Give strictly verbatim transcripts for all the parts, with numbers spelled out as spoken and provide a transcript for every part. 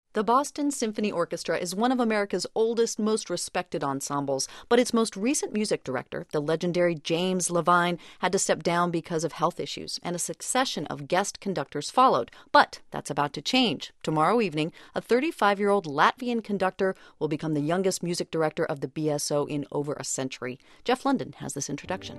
The Boston Symphony Orchestra is one of America's oldest, most respected ensembles, but its most recent music director, the legendary James Levine, had to step down because of health issues, and a succession of guest conductors followed. But that's about to change. Tomorrow evening, a thirty-five-year-old Latvian conductor will become the youngest music director of the B S O in over a century. Jeff London has this introduction.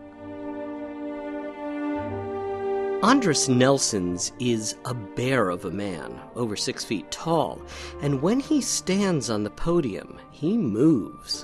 Andris Nelsons is a bear of a man, over six feet tall, and when he stands on the podium, he moves.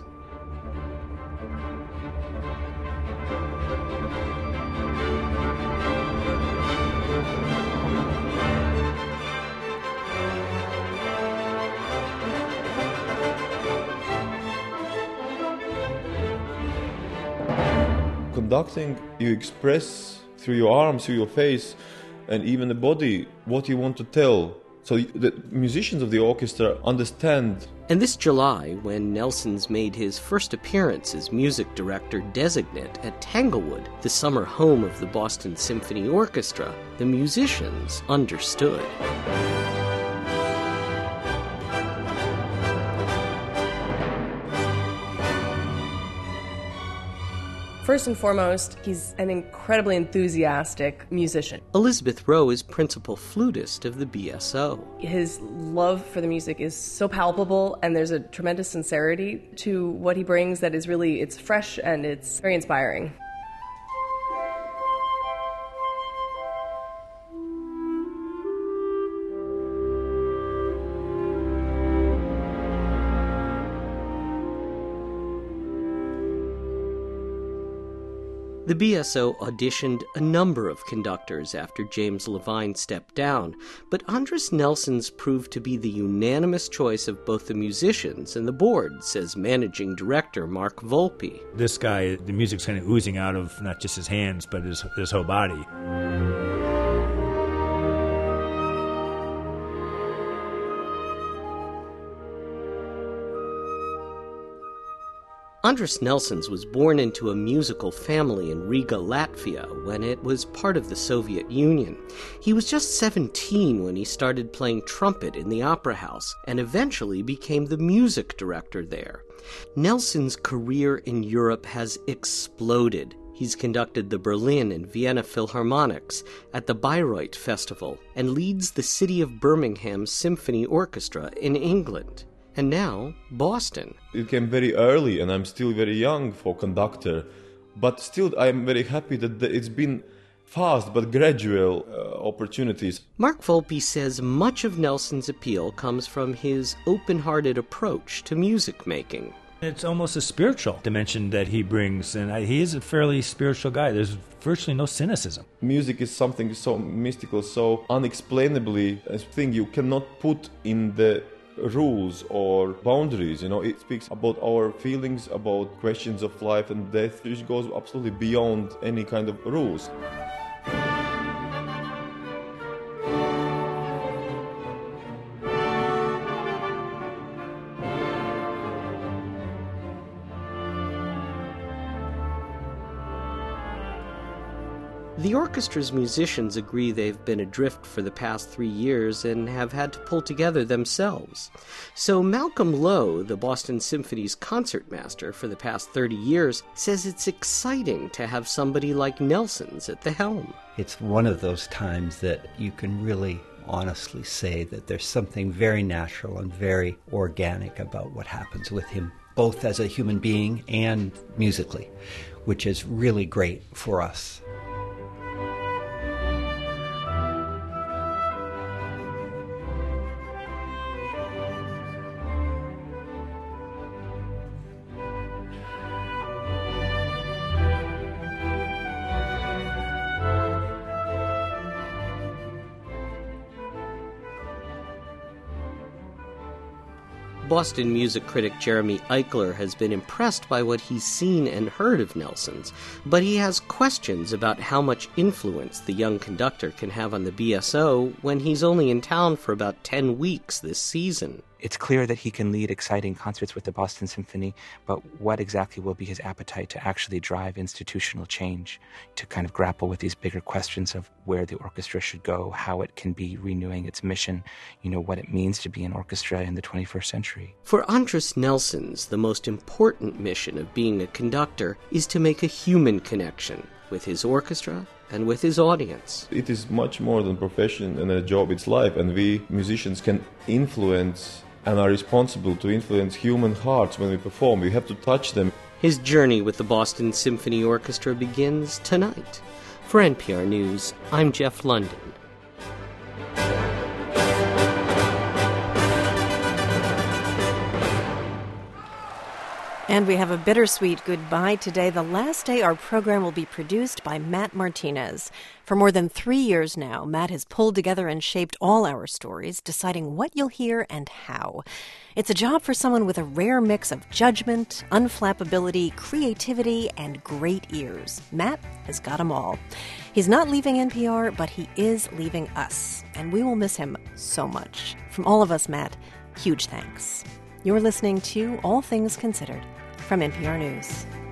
Conducting, you express through your arms, through your face, and even the body, what you want to tell. So the musicians of the orchestra understand. And this July, when Nelsons made his first appearance as music director designate at Tanglewood, the summer home of the Boston Symphony Orchestra, the musicians understood. First and foremost, he's an incredibly enthusiastic musician. Elizabeth Rowe is principal flutist of the B S O. His love for the music is so palpable, and there's a tremendous sincerity to what he brings that is really, it's fresh and it's very inspiring. The B S O auditioned a number of conductors after James Levine stepped down, but Andris Nelsons proved to be the unanimous choice of both the musicians and the board, says managing director Mark Volpe. This guy, the music's kind of oozing out of not just his hands, but his, his whole body. Andris Nelsons was born into a musical family in Riga, Latvia, when it was part of the Soviet Union. He was just seventeen when he started playing trumpet in the Opera House, and eventually became the music director there. Nelsons' career in Europe has exploded. He's conducted the Berlin and Vienna Philharmonics, at the Bayreuth Festival, and leads the City of Birmingham Symphony Orchestra in England. And now, Boston. It came very early, and I'm still very young for conductor, but still I'm very happy that it's been fast but gradual uh, opportunities. Mark Volpe says much of Nelsons' appeal comes from his open-hearted approach to music making. It's almost a spiritual dimension that he brings, and I, he is a fairly spiritual guy. There's virtually no cynicism. Music is something so mystical, so unexplainably a thing you cannot put in the rules or boundaries. You know, it speaks about our feelings, about questions of life and death, which goes absolutely beyond any kind of rules. The orchestra's musicians agree they've been adrift for the past three years and have had to pull together themselves. So Malcolm Lowe, the Boston Symphony's concertmaster for the past thirty years, says it's exciting to have somebody like Nelsons at the helm. It's one of those times that you can really honestly say that there's something very natural and very organic about what happens with him, both as a human being and musically, which is really great for us. Boston music critic Jeremy Eichler has been impressed by what he's seen and heard of Nelson's, but he has questions about how much influence the young conductor can have on the B S O when he's only in town for about ten weeks this season. It's clear that he can lead exciting concerts with the Boston Symphony, but what exactly will be his appetite to actually drive institutional change, to kind of grapple with these bigger questions of where the orchestra should go, how it can be renewing its mission, you know, what it means to be an orchestra in the twenty-first century. For Andris Nelsons, the most important mission of being a conductor is to make a human connection with his orchestra and with his audience. It is much more than a profession and a job, it's life, and we musicians can influence and are responsible to influence human hearts when we perform. We have to touch them. His journey with the Boston Symphony Orchestra begins tonight. For N P R News, I'm Jeff London. And we have a bittersweet goodbye today. The last day our program will be produced by Matt Martinez. For more than three years now, Matt has pulled together and shaped all our stories, deciding what you'll hear and how. It's a job for someone with a rare mix of judgment, unflappability, creativity, and great ears. Matt has got them all. He's not leaving N P R, but he is leaving us, and we will miss him so much. From all of us, Matt, huge thanks. You're listening to All Things Considered from N P R News.